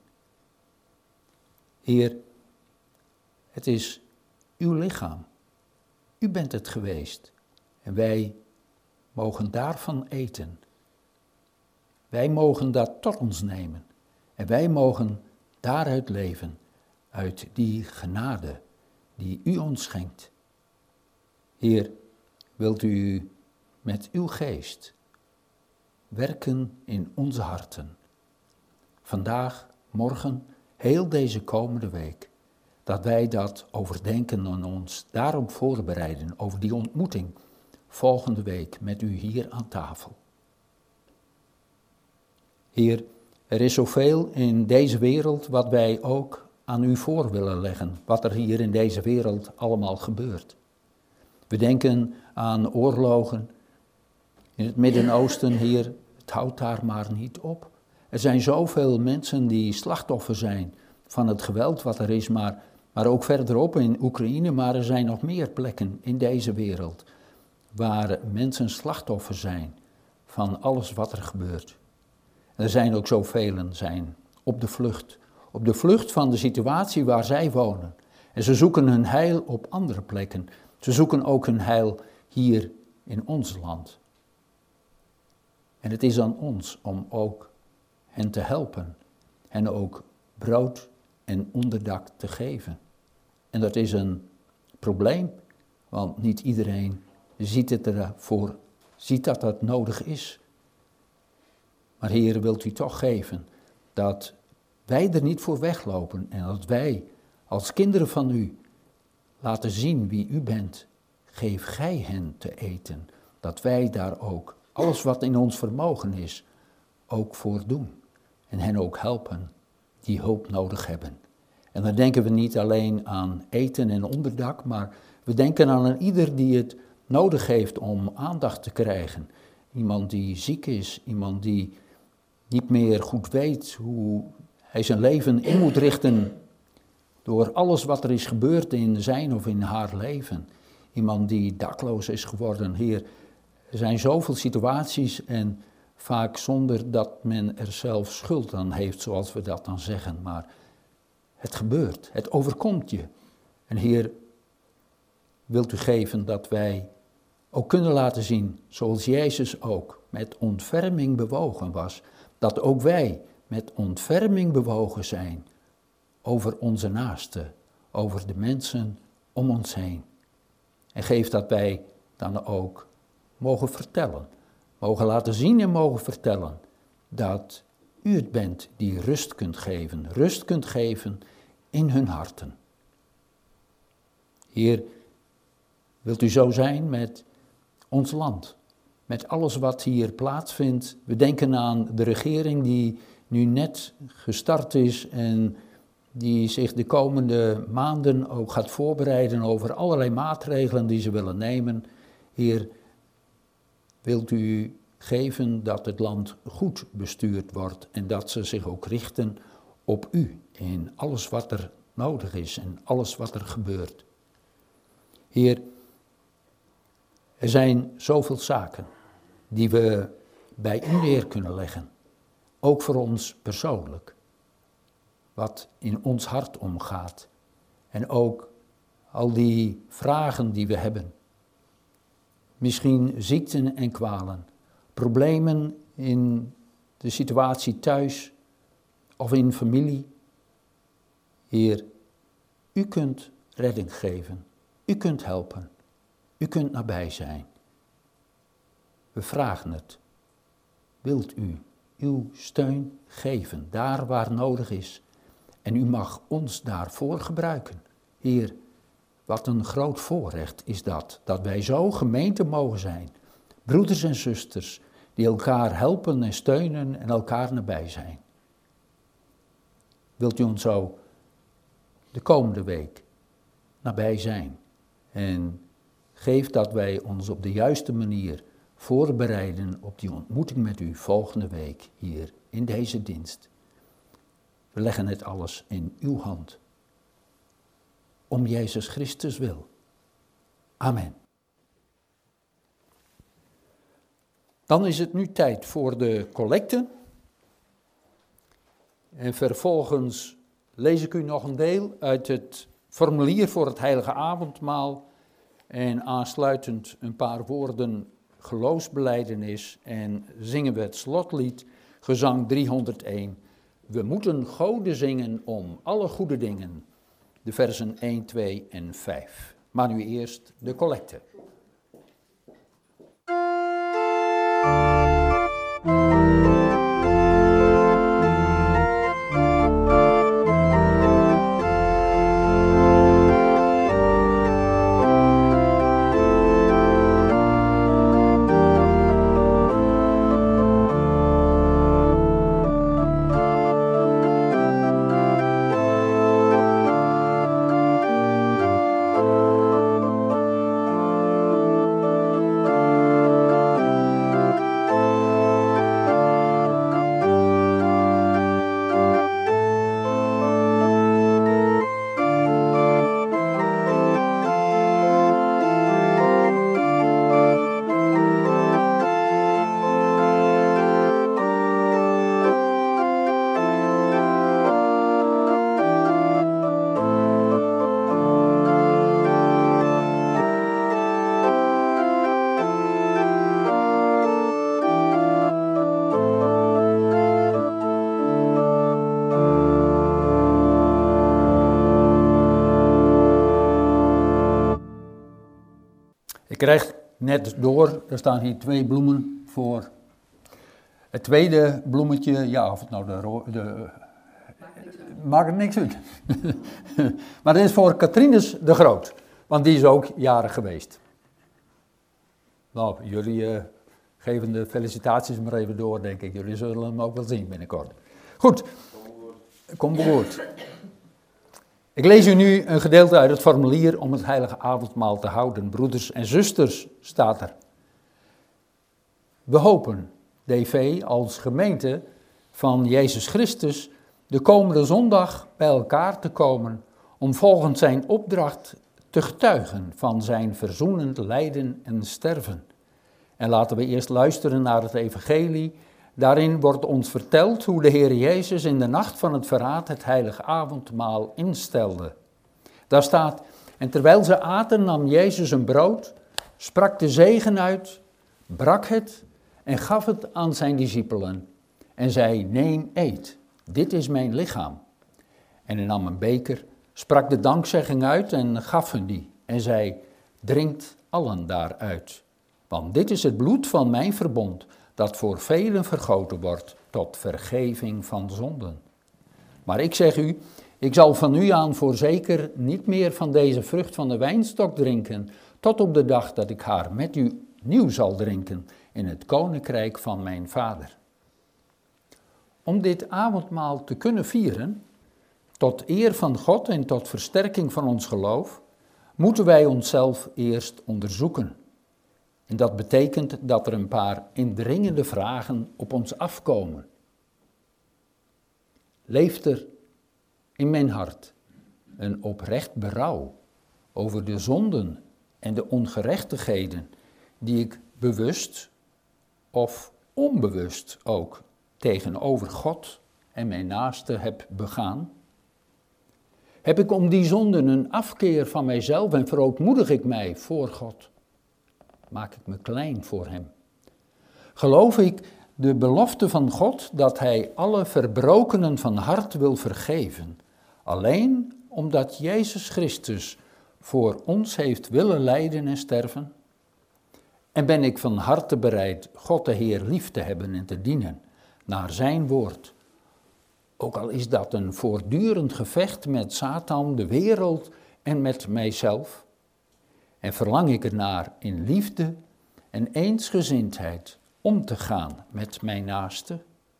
Heer, het is uw lichaam. U bent het geweest. En wij mogen daarvan eten. Wij mogen dat tot ons nemen. En wij mogen daaruit leven. Uit die genade die u ons schenkt. Heer, wilt u met uw geest werken in onze harten. Vandaag, morgen, heel deze komende week. Dat wij dat overdenken en ons daarop voorbereiden over die ontmoeting volgende week met u hier aan tafel. Heer, er is zoveel in deze wereld wat wij ook aan u voor willen leggen. Wat er hier in deze wereld allemaal gebeurt. We denken aan oorlogen in het Midden-Oosten, Heer, het houdt daar maar niet op. Er zijn zoveel mensen die slachtoffer zijn van het geweld wat er is, maar, maar ook verderop in Oekraïne, maar er zijn nog meer plekken in deze wereld waar mensen slachtoffer zijn van alles wat er gebeurt. Er zijn ook zoveel zijn op de vlucht, op de vlucht van de situatie waar zij wonen. En ze zoeken hun heil op andere plekken. Ze zoeken ook hun heil hier in ons land. En het is aan ons om ook hen te helpen. En ook brood en onderdak te geven. En dat is een probleem, want niet iedereen ziet het ervoor, ziet dat dat nodig is. Maar Heer, wilt u toch geven dat wij er niet voor weglopen en dat wij als kinderen van u laten zien wie u bent. Geef gij hen te eten, dat wij daar ook alles wat in ons vermogen is, ook voor doen. En hen ook helpen die hulp nodig hebben. En dan denken we niet alleen aan eten en onderdak, maar we denken aan een ieder die het nodig heeft om aandacht te krijgen. Iemand die ziek is, iemand die niet meer goed weet hoe hij zijn leven in moet richten door alles wat er is gebeurd in zijn of in haar leven. Iemand die dakloos is geworden. Heer, er zijn zoveel situaties en vaak zonder dat men er zelf schuld aan heeft, zoals we dat dan zeggen. Maar het gebeurt, het overkomt je. En Heer, wilt u geven dat wij ook kunnen laten zien, zoals Jezus ook met ontferming bewogen was, dat ook wij met ontferming bewogen zijn over onze naasten, over de mensen om ons heen. En geef dat wij dan ook mogen vertellen, mogen laten zien en mogen vertellen dat u het bent die rust kunt geven, rust kunt geven in hun harten. Heer, wilt u zo zijn met ons land, met alles wat hier plaatsvindt. We denken aan de regering die nu net gestart is en die zich de komende maanden ook gaat voorbereiden over allerlei maatregelen die ze willen nemen. Heer, wilt u geven dat het land goed bestuurd wordt en dat ze zich ook richten op u in alles wat er nodig is en alles wat er gebeurt. Heer, er zijn zoveel zaken die we bij u neer kunnen leggen, ook voor ons persoonlijk, wat in ons hart omgaat en ook al die vragen die we hebben. Misschien ziekten en kwalen, problemen in de situatie thuis of in familie. Heer, u kunt redding geven, u kunt helpen, u kunt nabij zijn. We vragen het. Wilt u uw steun geven, daar waar nodig is. En u mag ons daarvoor gebruiken. Heer, wat een groot voorrecht is dat, dat wij zo gemeente mogen zijn. Broeders en zusters, die elkaar helpen en steunen en elkaar nabij zijn. Wilt u ons zo de komende week nabij zijn. En geef dat wij ons op de juiste manier voorbereiden op die ontmoeting met u volgende week hier in deze dienst. We leggen het alles in uw hand. Om Jezus Christus wil. Amen. Dan is het nu tijd voor de collecte. En vervolgens lees ik u nog een deel uit het formulier voor het heilige avondmaal. En aansluitend een paar woorden geloofsbelijdenis. En zingen we het slotlied, gezang driehonderdéén. We moeten Gode zingen om alle goede dingen. De versen één, twee en vijf. Maar nu eerst de collecte. Ik krijg net door, er staan hier twee bloemen voor. Het tweede bloemetje, ja, of het nou de... ro- de maakt er niks uit. Maar dit is voor Katrines de Groot, want die is ook jarig geweest. Nou, jullie uh, geven de felicitaties maar even door, denk ik. Jullie zullen hem ook wel zien binnenkort. Goed, kom bewoord. Ik lees u nu een gedeelte uit het formulier om het heilige avondmaal te houden. Broeders en zusters, staat er. We hopen, D V, als gemeente van Jezus Christus, de komende zondag bij elkaar te komen om volgens zijn opdracht te getuigen van zijn verzoenend lijden en sterven. En laten we eerst luisteren naar het evangelie. Daarin wordt ons verteld hoe de Heer Jezus in de nacht van het verraad het heilige avondmaal instelde. Daar staat, en terwijl ze aten nam Jezus een brood, sprak de zegen uit, brak het en gaf het aan zijn discipelen. En zei, neem, eet, dit is mijn lichaam. En hij nam een beker, sprak de dankzegging uit en gaf hun die. En zei, drinkt allen daaruit. Want dit is het bloed van mijn verbond, dat voor velen vergoten wordt tot vergeving van zonden. Maar ik zeg u, ik zal van nu aan voorzeker niet meer van deze vrucht van de wijnstok drinken, tot op de dag dat ik haar met u nieuw zal drinken in het koninkrijk van mijn Vader. Om dit avondmaal te kunnen vieren, tot eer van God en tot versterking van ons geloof, moeten wij onszelf eerst onderzoeken. En dat betekent dat er een paar indringende vragen op ons afkomen. Leeft er in mijn hart een oprecht berouw over de zonden en de ongerechtigheden die ik bewust of onbewust ook tegenover God en mijn naaste heb begaan? Heb ik om die zonden een afkeer van mijzelf en verootmoedig ik mij voor God? Maak ik me klein voor hem? Geloof ik de belofte van God dat hij alle verbrokenen van hart wil vergeven, alleen omdat Jezus Christus voor ons heeft willen lijden en sterven? En ben ik van harte bereid God de Heer lief te hebben en te dienen naar zijn woord, ook al is dat een voortdurend gevecht met Satan, de wereld en met mijzelf? En verlang ik ernaar in liefde en eensgezindheid om te gaan met mijn naaste?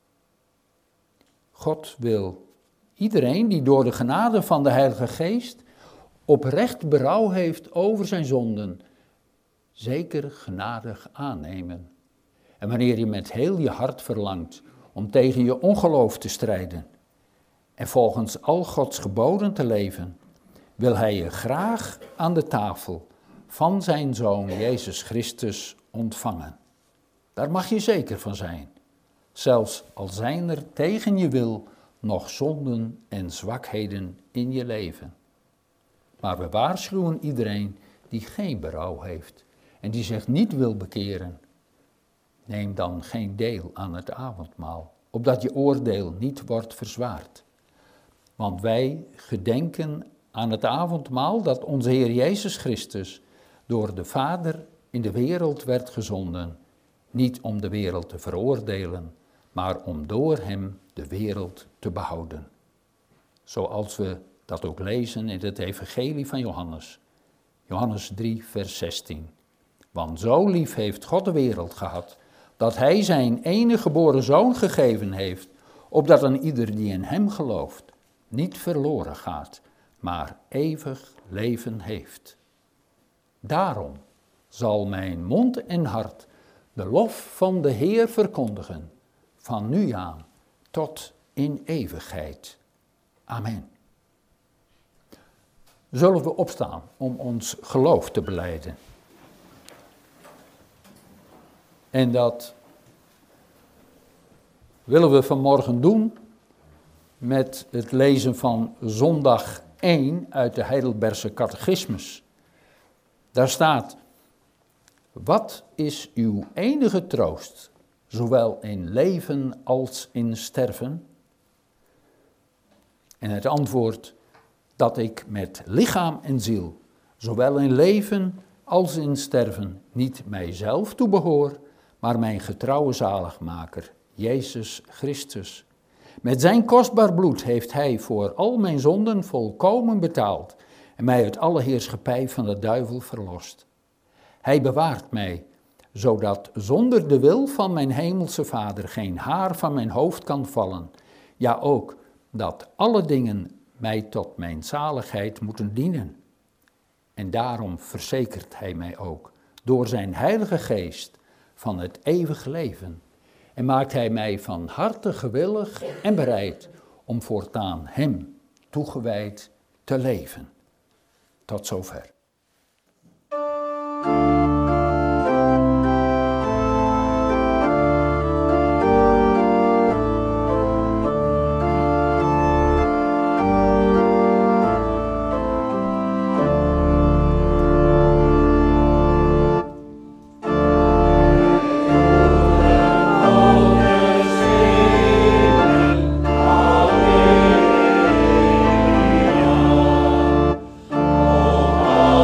God wil iedereen die door de genade van de Heilige Geest oprecht berouw heeft over zijn zonden, zeker genadig aannemen. En wanneer je met heel je hart verlangt om tegen je ongeloof te strijden en volgens al Gods geboden te leven, wil hij je graag aan de tafel van zijn Zoon Jezus Christus ontvangen. Daar mag je zeker van zijn, zelfs al zijn er tegen je wil nog zonden en zwakheden in je leven. Maar we waarschuwen iedereen die geen berouw heeft en die zich niet wil bekeren. Neem dan geen deel aan het avondmaal, opdat je oordeel niet wordt verzwaard. Want wij gedenken aan het avondmaal dat onze Heer Jezus Christus door de Vader in de wereld werd gezonden, niet om de wereld te veroordelen, maar om door hem de wereld te behouden. Zoals we dat ook lezen in het evangelie van Johannes. Johannes drie, vers zestien. Want zo lief heeft God de wereld gehad, dat hij zijn enige geboren Zoon gegeven heeft, opdat een ieder die in hem gelooft, niet verloren gaat, maar eeuwig leven heeft. Daarom zal mijn mond en hart de lof van de Heer verkondigen, van nu aan tot in eeuwigheid. Amen. Zullen we opstaan om ons geloof te belijden? En dat willen we vanmorgen doen met het lezen van zondag één uit de Heidelbergse Catechismus. Daar staat: wat is uw enige troost, zowel in leven als in sterven? En het antwoord: dat ik met lichaam en ziel, zowel in leven als in sterven, niet mijzelf toebehoor, maar mijn getrouwe zaligmaker, Jezus Christus. Met zijn kostbaar bloed heeft hij voor al mijn zonden volkomen betaald en mij uit alle heerschappij van de duivel verlost. Hij bewaart mij, zodat zonder de wil van mijn hemelse Vader geen haar van mijn hoofd kan vallen. Ja, ook dat alle dingen mij tot mijn zaligheid moeten dienen. En daarom verzekert hij mij ook door zijn Heilige Geest van het eeuwig leven. En maakt hij mij van harte gewillig en bereid om voortaan hem toegewijd te leven. Tot zover. Oh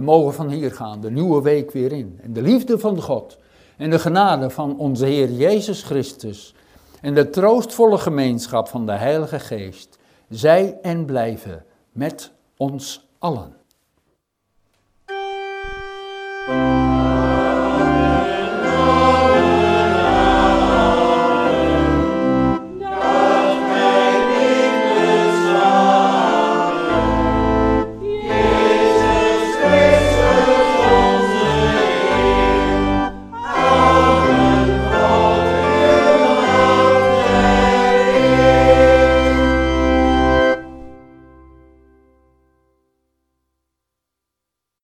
mogen van hier gaan, de nieuwe week weer in. En de liefde van God en de genade van onze Heer Jezus Christus en de troostvolle gemeenschap van de Heilige Geest, zij en blijven met ons allen.